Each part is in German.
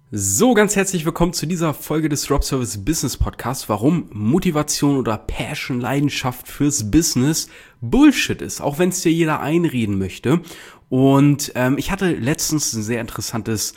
So, ganz herzlich willkommen zu dieser Folge des Drop Service Business Podcasts, warum Motivation oder Passion, Leidenschaft fürs Business Bullshit ist, auch wenn es dir jeder einreden möchte. Und ich hatte letztens ein sehr interessantes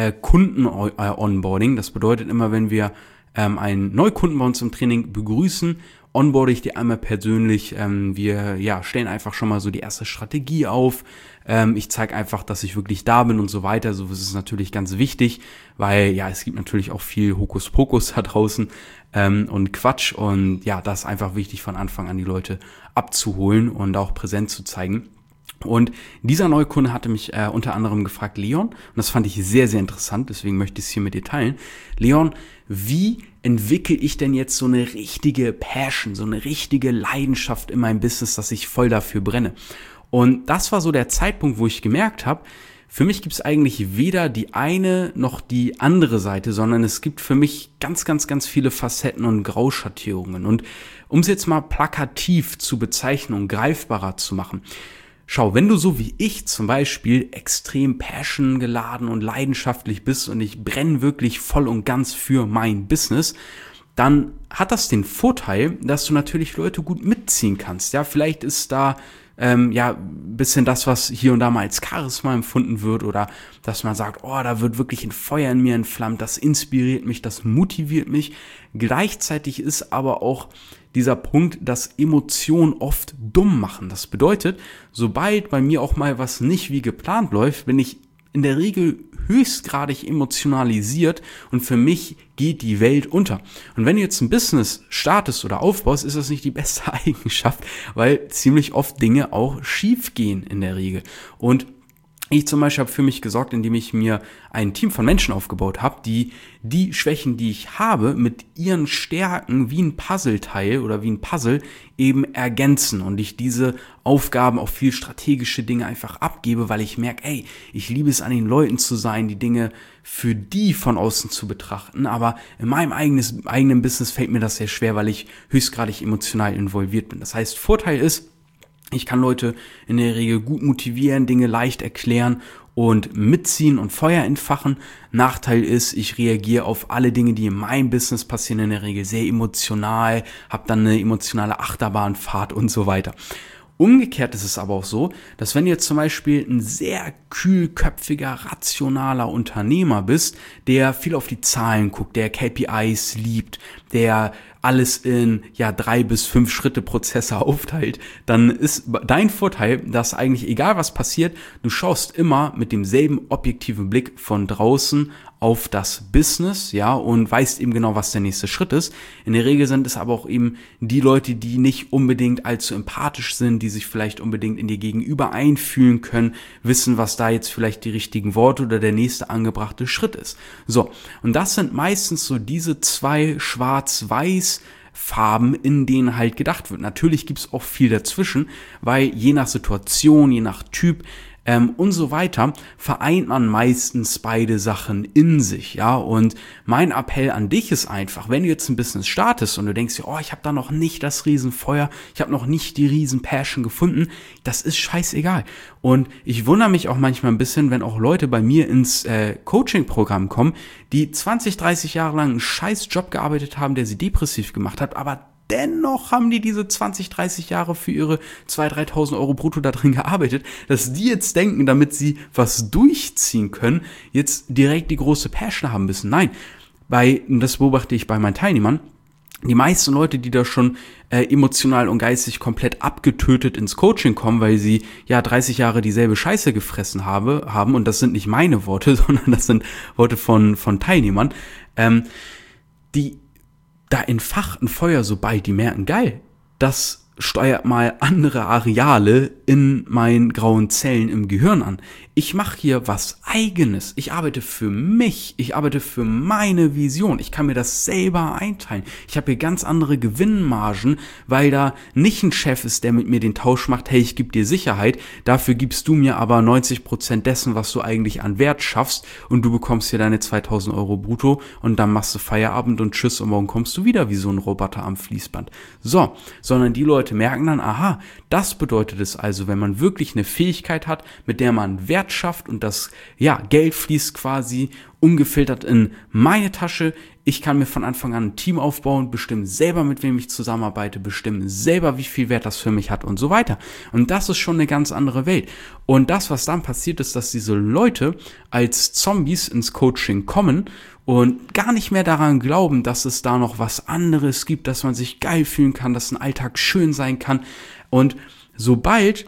Kunden-Onboarding. Das bedeutet immer, wenn wir einen Neukunden bei uns im Training begrüßen, onboarde ich die einmal persönlich. Wir stellen einfach schon mal so die erste Strategie auf. Ich zeige einfach, dass ich wirklich da bin und so weiter. So ist es natürlich ganz wichtig, weil ja, es gibt natürlich auch viel Hokuspokus da draußen und Quatsch. Und ja, das ist einfach wichtig, von Anfang an die Leute abzuholen und auch präsent zu zeigen. Und dieser Neukunde hatte mich unter anderem gefragt, Leon, und das fand ich sehr, sehr interessant, deswegen möchte ich es hier mit dir teilen. Leon, wie entwickle ich denn jetzt so eine richtige Passion, so eine richtige Leidenschaft in meinem Business, dass ich voll dafür brenne? Und das war so der Zeitpunkt, wo ich gemerkt habe, für mich gibt es eigentlich weder die eine noch die andere Seite, sondern es gibt für mich ganz, ganz, ganz viele Facetten und Grauschattierungen. Und um es jetzt mal plakativ zu bezeichnen und greifbarer zu machen, schau, wenn du so wie ich zum Beispiel extrem passion-geladen und leidenschaftlich bist und ich brenne wirklich voll und ganz für mein Business, dann hat das den Vorteil, dass du natürlich Leute gut mitziehen kannst. Ja, vielleicht ist da bisschen das, was hier und da mal als Charisma empfunden wird oder dass man sagt, oh, da wird wirklich ein Feuer in mir entflammt, das inspiriert mich, das motiviert mich. Gleichzeitig ist aber auch dieser Punkt, dass Emotionen oft dumm machen. Das bedeutet, sobald bei mir auch mal was nicht wie geplant läuft, bin ich in der Regel höchstgradig emotionalisiert und für mich geht die Welt unter. Und wenn du jetzt ein Business startest oder aufbaust, ist das nicht die beste Eigenschaft, weil ziemlich oft Dinge auch schief gehen in der Regel. Und ich zum Beispiel habe für mich gesorgt, indem ich mir ein Team von Menschen aufgebaut habe, die die Schwächen, die ich habe, mit ihren Stärken wie ein Puzzleteil oder wie ein Puzzle eben ergänzen und ich diese Aufgaben auf viel strategische Dinge einfach abgebe, weil ich merke, ey, ich liebe es, an den Leuten zu sein, die Dinge für die von außen zu betrachten, aber in meinem eigenen Business fällt mir das sehr schwer, weil ich höchstgradig emotional involviert bin. Das heißt, Vorteil ist, ich kann Leute in der Regel gut motivieren, Dinge leicht erklären und mitziehen und Feuer entfachen. Nachteil ist, ich reagiere auf alle Dinge, die in meinem Business passieren, in der Regel sehr emotional, habe dann eine emotionale Achterbahnfahrt und so weiter. Umgekehrt ist es aber auch so, dass wenn du jetzt zum Beispiel ein sehr kühlköpfiger, rationaler Unternehmer bist, der viel auf die Zahlen guckt, der KPIs liebt, der alles in 3 bis 5 Schritte Prozesse aufteilt, dann ist dein Vorteil, dass eigentlich egal was passiert, du schaust immer mit demselben objektiven Blick von draußen auf das Business, ja, und weißt eben genau, was der nächste Schritt ist. In der Regel sind es aber auch eben die Leute, die nicht unbedingt allzu empathisch sind, die sich vielleicht unbedingt in dir gegenüber einfühlen können, wissen, was da jetzt vielleicht die richtigen Worte oder der nächste angebrachte Schritt ist. So, und das sind meistens so diese zwei schwarz-weiß Farben, in denen halt gedacht wird. Natürlich gibt es auch viel dazwischen, weil je nach Situation, je nach Typ und so weiter vereint man meistens beide Sachen in sich, ja. Und mein Appell an dich ist einfach, wenn du jetzt ein Business startest und du denkst dir, oh, ich habe da noch nicht das Riesenfeuer, ich habe noch nicht die Riesen-Passion gefunden, das ist scheißegal. Und ich wundere mich auch manchmal ein bisschen, wenn auch Leute bei mir ins Coaching-Programm kommen, die 20, 30 Jahre lang einen scheiß Job gearbeitet haben, der sie depressiv gemacht hat, aber dennoch haben die diese 20, 30 Jahre für ihre 2.000, 3.000 Euro brutto da drin gearbeitet, dass die jetzt denken, damit sie was durchziehen können, jetzt direkt die große Passion haben müssen. Nein, das beobachte ich bei meinen Teilnehmern, die meisten Leute, die da schon emotional und geistig komplett abgetötet ins Coaching kommen, weil sie 30 Jahre dieselbe Scheiße gefressen haben, und das sind nicht meine Worte, sondern das sind Worte von Teilnehmern, die da entfacht ein Feuer, sobald die merken, geil, das steuert mal andere Areale in meinen grauen Zellen im Gehirn an. Ich mache hier was Eigenes. Ich arbeite für mich. Ich arbeite für meine Vision. Ich kann mir das selber einteilen. Ich habe hier ganz andere Gewinnmargen, weil da nicht ein Chef ist, der mit mir den Tausch macht, hey, ich gebe dir Sicherheit, dafür gibst du mir aber 90% dessen, was du eigentlich an Wert schaffst, und du bekommst hier deine 2.000 Euro brutto und dann machst du Feierabend und tschüss und morgen kommst du wieder wie so ein Roboter am Fließband. So, sondern die Leute merken dann, aha, das bedeutet es also, wenn man wirklich eine Fähigkeit hat, mit der man Wert schafft und das Geld fließt quasi ungefiltert in meine Tasche. Ich kann mir von Anfang an ein Team aufbauen, bestimmen selber, mit wem ich zusammenarbeite, bestimmen selber, wie viel Wert das für mich hat und so weiter. Und das ist schon eine ganz andere Welt. Und das, was dann passiert, ist, dass diese Leute als Zombies ins Coaching kommen und gar nicht mehr daran glauben, dass es da noch was anderes gibt, dass man sich geil fühlen kann, dass ein Alltag schön sein kann. Und sobald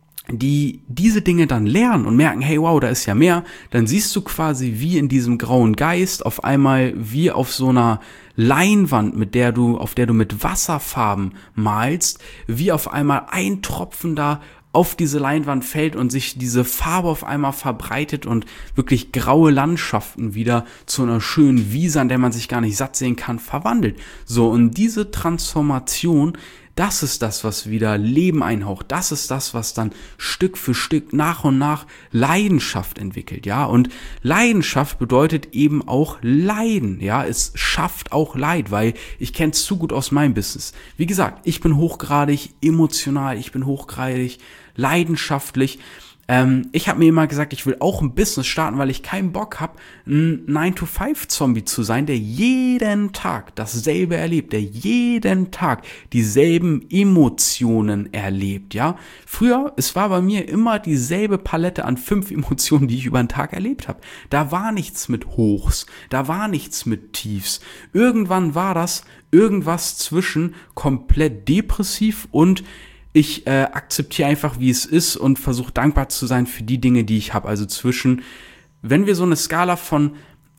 die diese Dinge dann lernen und merken, hey, wow, da ist ja mehr, dann siehst du quasi wie in diesem grauen Geist auf einmal wie auf so einer Leinwand, auf der du mit Wasserfarben malst, wie auf einmal ein Tropfen da auf diese Leinwand fällt und sich diese Farbe auf einmal verbreitet und wirklich graue Landschaften wieder zu einer schönen Wiese, an der man sich gar nicht satt sehen kann, verwandelt. So, und diese Transformation, das ist das, was wieder Leben einhaucht. Das ist das, was dann Stück für Stück nach und nach Leidenschaft entwickelt, ja. Und Leidenschaft bedeutet eben auch Leiden, ja. Es schafft auch Leid, weil ich kenne es zu gut aus meinem Business. Wie gesagt, ich bin hochgradig emotional, ich bin hochgradig leidenschaftlich. Ich habe mir immer gesagt, ich will auch ein Business starten, weil ich keinen Bock habe, ein 9-to-5-Zombie zu sein, der jeden Tag dasselbe erlebt, der jeden Tag dieselben Emotionen erlebt, ja. Früher, es war bei mir immer dieselbe Palette an 5 Emotionen, die ich über den Tag erlebt habe. Da war nichts mit Hochs, da war nichts mit Tiefs. Irgendwann war das irgendwas zwischen komplett depressiv und ich akzeptiere einfach, wie es ist und versuche dankbar zu sein für die Dinge, die ich habe. Also wenn wir so eine Skala von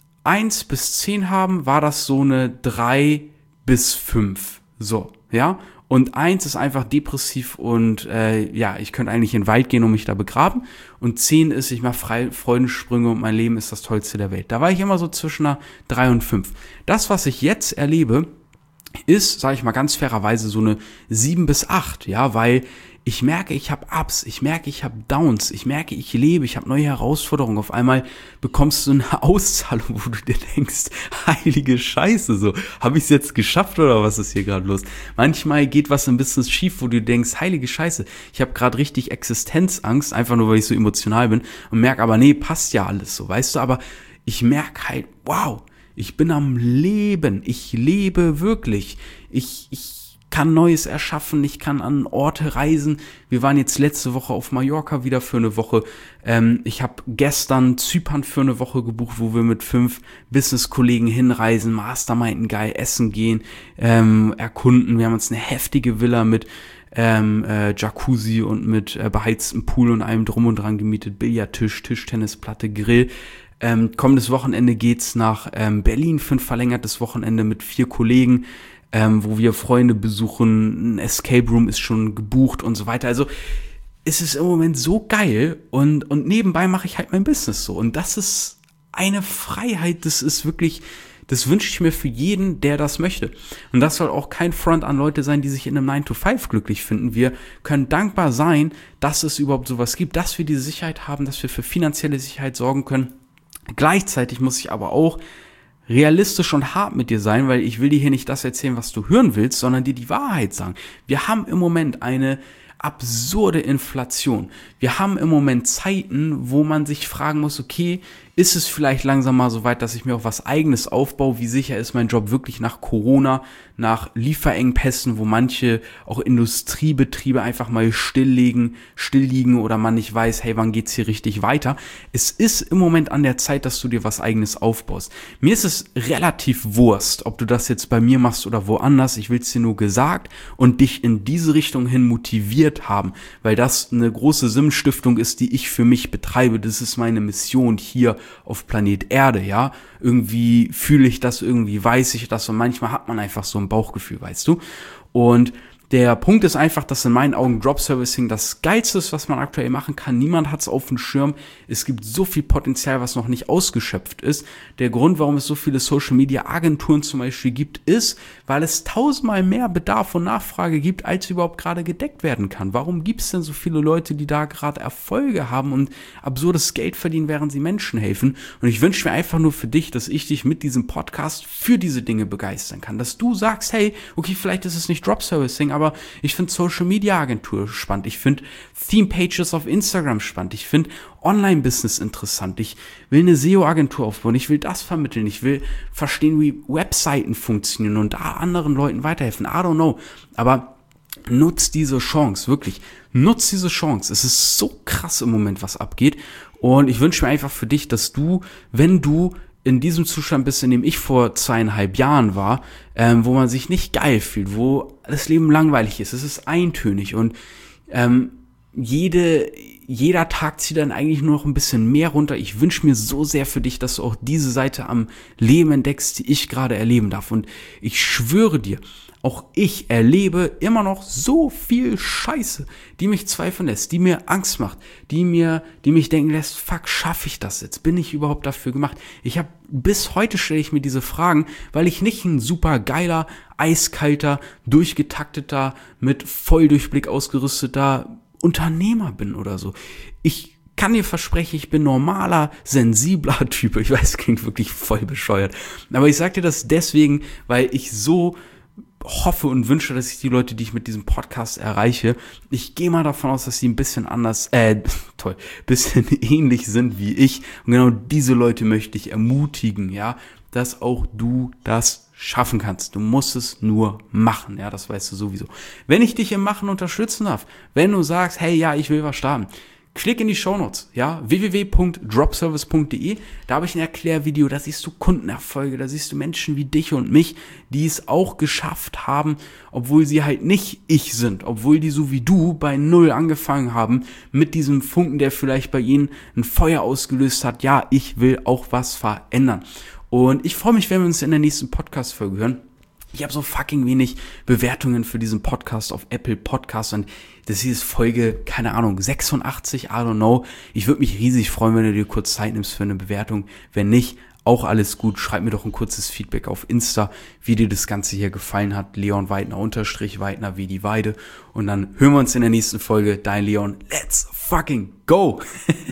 1 bis 10 haben, war das so eine 3 bis 5. So, ja. Und 1 ist einfach depressiv und ich könnte eigentlich in den Wald gehen und mich da begraben. Und 10 ist, ich mache Freudensprünge und mein Leben ist das Tollste der Welt. Da war ich immer so zwischen einer 3 und 5. Das, was ich jetzt erlebe, ist, sage ich mal ganz fairerweise, so eine 7 bis 8, ja, weil ich merke, ich habe Ups, ich merke, ich habe Downs, ich merke, ich lebe, ich habe neue Herausforderungen. Auf einmal bekommst du eine Auszahlung, wo du dir denkst, heilige Scheiße, so, habe ich es jetzt geschafft oder was ist hier gerade los? Manchmal geht was im Business schief, wo du denkst, heilige Scheiße, ich habe gerade richtig Existenzangst, einfach nur, weil ich so emotional bin und merke aber, nee, passt ja alles so, weißt du, aber ich merke halt, wow, ich bin am Leben, ich lebe wirklich, ich kann Neues erschaffen, ich kann an Orte reisen. Wir waren jetzt letzte Woche auf Mallorca wieder für eine Woche. Ich habe gestern Zypern für eine Woche gebucht, wo wir mit 5 Business-Kollegen hinreisen, Masterminden geil essen gehen, erkunden. Wir haben uns eine heftige Villa mit Jacuzzi und mit beheiztem Pool und allem drum und dran gemietet, Billardtisch, Tischtennisplatte, Grill. Kommendes Wochenende geht's nach Berlin für ein verlängertes Wochenende mit 4 Kollegen, wo wir Freunde besuchen, ein Escape Room ist schon gebucht und so weiter. Also es ist im Moment so geil und nebenbei mache ich halt mein Business so. Und das ist eine Freiheit, das ist wirklich, das wünsche ich mir für jeden, der das möchte. Und das soll auch kein Front an Leute sein, die sich in einem 9-to-5 glücklich finden. Wir können dankbar sein, dass es überhaupt sowas gibt, dass wir diese Sicherheit haben, dass wir für finanzielle Sicherheit sorgen können. Gleichzeitig muss ich aber auch realistisch und hart mit dir sein, weil ich will dir hier nicht das erzählen, was du hören willst, sondern dir die Wahrheit sagen. Wir haben im Moment eine absurde Inflation. Wir haben im Moment Zeiten, wo man sich fragen muss, okay, ist es vielleicht langsam mal so weit, dass ich mir auch was Eigenes aufbaue? Wie sicher ist mein Job wirklich nach Corona, nach Lieferengpässen, wo manche auch Industriebetriebe einfach mal still liegen oder man nicht weiß, hey, wann geht's hier richtig weiter? Es ist im Moment an der Zeit, dass du dir was Eigenes aufbaust. Mir ist es relativ Wurst, ob du das jetzt bei mir machst oder woanders. Ich will es dir nur gesagt und dich in diese Richtung hin motiviert haben, weil das eine große Sinnstiftung ist, die ich für mich betreibe. Das ist meine Mission hier auf Planet Erde, ja. Irgendwie fühle ich das, irgendwie weiß ich das und manchmal hat man einfach so ein Bauchgefühl, weißt du. Und der Punkt ist einfach, dass in meinen Augen Drop Servicing das Geilste ist, was man aktuell machen kann. Niemand hat es auf dem Schirm. Es gibt so viel Potenzial, was noch nicht ausgeschöpft ist. Der Grund, warum es so viele Social Media Agenturen zum Beispiel gibt, ist, weil es 1000-mal mehr Bedarf und Nachfrage gibt, als überhaupt gerade gedeckt werden kann. Warum gibt es denn so viele Leute, die da gerade Erfolge haben und absurdes Geld verdienen, während sie Menschen helfen? Und ich wünsche mir einfach nur für dich, dass ich dich mit diesem Podcast für diese Dinge begeistern kann. Dass du sagst, hey, okay, vielleicht ist es nicht Drop Servicing, aber aber ich finde Social Media Agentur spannend. Ich finde Theme Pages auf Instagram spannend. Ich finde Online-Business interessant. Ich will eine SEO-Agentur aufbauen. Ich will das vermitteln. Ich will verstehen, wie Webseiten funktionieren und da anderen Leuten weiterhelfen. I don't know. Aber nutz diese Chance, wirklich. Nutz diese Chance. Es ist so krass im Moment, was abgeht. Und ich wünsche mir einfach für dich, dass du, wenn du in diesem Zustand bist, in dem ich vor 2,5 Jahren war, wo man sich nicht geil fühlt, wo das Leben langweilig ist, es ist eintönig und jeder Tag zieht dann eigentlich nur noch ein bisschen mehr runter. Ich wünsche mir so sehr für dich, dass du auch diese Seite am Leben entdeckst, die ich gerade erleben darf. Und ich schwöre dir, auch ich erlebe immer noch so viel Scheiße, die mich zweifeln lässt, die mir Angst macht, die mich denken lässt, fuck, schaffe ich das jetzt? Bin ich überhaupt dafür gemacht? Bis heute stelle ich mir diese Fragen, weil ich nicht ein super geiler, eiskalter, durchgetakteter, mit Volldurchblick ausgerüsteter Unternehmer bin oder so. Ich kann dir versprechen, ich bin normaler, sensibler Typ. Ich weiß, es klingt wirklich voll bescheuert. Aber ich sage dir das deswegen, weil ich so hoffe und wünsche, dass ich die Leute, die ich mit diesem Podcast erreiche, ich gehe mal davon aus, dass sie ein bisschen bisschen ähnlich sind wie ich. Und genau diese Leute möchte ich ermutigen, ja, dass auch du das schaffen kannst. Du musst es nur machen, ja, das weißt du sowieso. Wenn ich dich im Machen unterstützen darf, wenn du sagst, hey, ja, ich will was starten, klick in die Shownotes, ja, www.dropservice.de, da habe ich ein Erklärvideo, da siehst du Kundenerfolge, da siehst du Menschen wie dich und mich, die es auch geschafft haben, obwohl sie halt nicht ich sind, obwohl die so wie du bei Null angefangen haben, mit diesem Funken, der vielleicht bei ihnen ein Feuer ausgelöst hat, ja, ich will auch was verändern. Und ich freue mich, wenn wir uns in der nächsten Podcast-Folge hören. Ich habe so fucking wenig Bewertungen für diesen Podcast auf Apple Podcasts und das hier ist Folge, keine Ahnung, 86, I don't know. Ich würde mich riesig freuen, wenn du dir kurz Zeit nimmst für eine Bewertung. Wenn nicht, auch alles gut. Schreib mir doch ein kurzes Feedback auf Insta, wie dir das Ganze hier gefallen hat. Leon Weidner _ Weidner wie die Weide. Und dann hören wir uns in der nächsten Folge. Dein Leon. Let's fucking go!